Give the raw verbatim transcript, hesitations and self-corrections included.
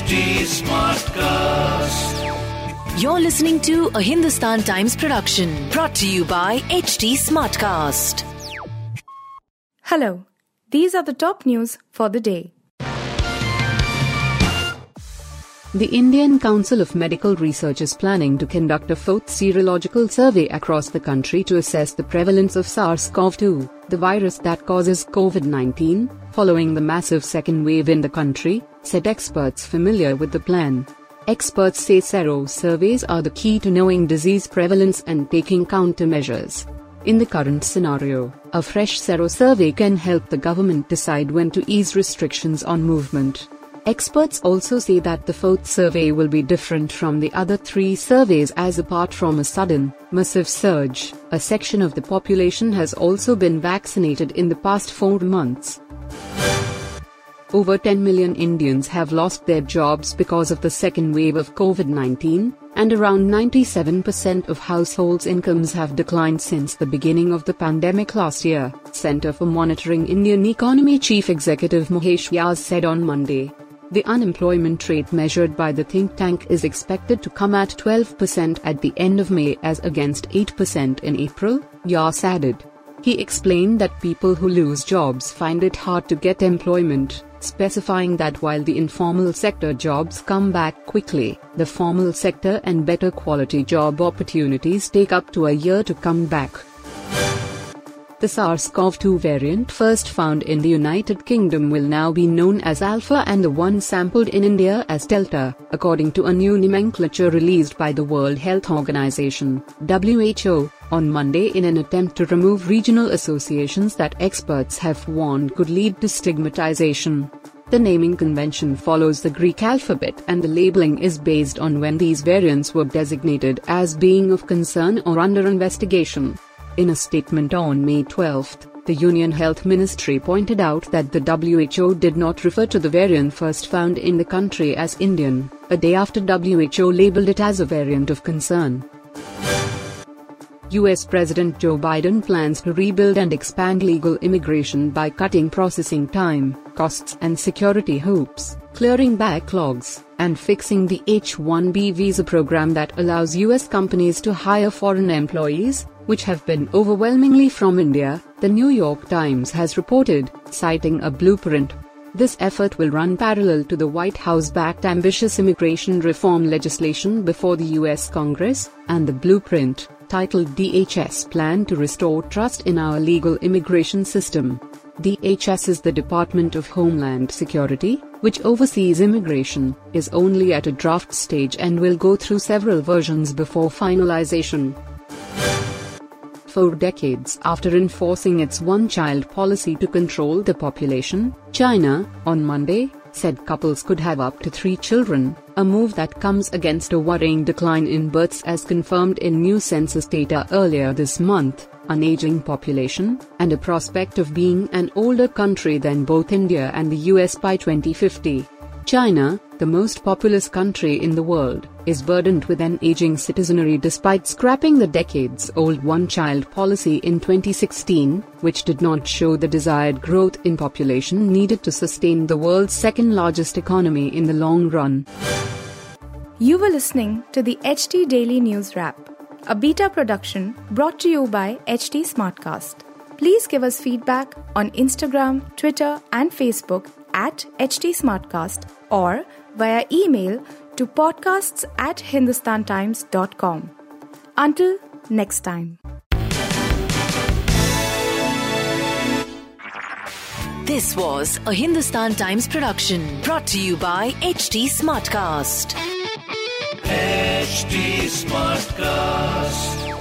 H T Smartcast. You're listening to a Hindustan Times production brought to you by H T Smartcast. Hello, these are the top news for the day. The Indian Council of Medical Research is planning to conduct a fourth serological survey across the country to assess the prevalence of SARS-C o V two, the virus that causes COVID nineteen, following the massive second wave in the country, said experts familiar with the plan. Experts say sero surveys are the key to knowing disease prevalence and taking countermeasures. In the current scenario, a fresh sero survey can help the government decide when to ease restrictions on movement. Experts also say that the fourth survey will be different from the other three surveys as apart from a sudden, massive surge, a section of the population has also been vaccinated in the past four months. Over ten million Indians have lost their jobs because of the second wave of COVID nineteen, and around ninety-seven percent of households' incomes have declined since the beginning of the pandemic last year, Centre for Monitoring Indian Economy Chief Executive Mahesh Vyas said on Monday. The unemployment rate measured by the think tank is expected to come at twelve percent at the end of May as against eight percent in April, Vyas added. He explained that people who lose jobs find it hard to get employment, specifying that while the informal sector jobs come back quickly, the formal sector and better quality job opportunities take up to a year to come back. The SARS-C o V two variant first found in the United Kingdom will now be known as Alpha and the one sampled in India as Delta, according to a new nomenclature released by the World Health Organization, W H O, on Monday in an attempt to remove regional associations that experts have warned could lead to stigmatization. The naming convention follows the Greek alphabet and the labeling is based on when these variants were designated as being of concern or under investigation. In a statement on May twelfth, the Union Health Ministry pointed out that the W H O did not refer to the variant first found in the country as Indian, a day after W H O labeled it as a variant of concern. U S President Joe Biden plans to rebuild and expand legal immigration by cutting processing time, costs and security hoops, clearing backlogs, and fixing the H one B visa program that allows U S companies to hire foreign employees, which have been overwhelmingly from India, the New York Times has reported, citing a blueprint. This effort will run parallel to the White House-backed ambitious immigration reform legislation before the U S Congress, and the blueprint, titled D H S Plan to Restore Trust in Our Legal Immigration System. D H S is the Department of Homeland Security, which oversees immigration, is only at a draft stage and will go through several versions before finalization. Four decades after enforcing its one-child policy to control the population, China, on Monday, said couples could have up to three children, a move that comes against a worrying decline in births as confirmed in new census data earlier this month, an aging population, and a prospect of being an older country than both India and the U S by twenty fifty. China, the most populous country in the world, is burdened with an aging citizenry despite scrapping the decades-old one-child policy in twenty sixteen, which did not show the desired growth in population needed to sustain the world's second-largest economy in the long run. You were listening to the H T Daily News Wrap, a beta production brought to you by H T Smartcast. Please give us feedback on Instagram, Twitter and Facebook at H T Smartcast or via email to podcasts at hindustantimes dot com. Until next time. This was a Hindustan Times production brought to you by H T Smartcast. H T Smartcast.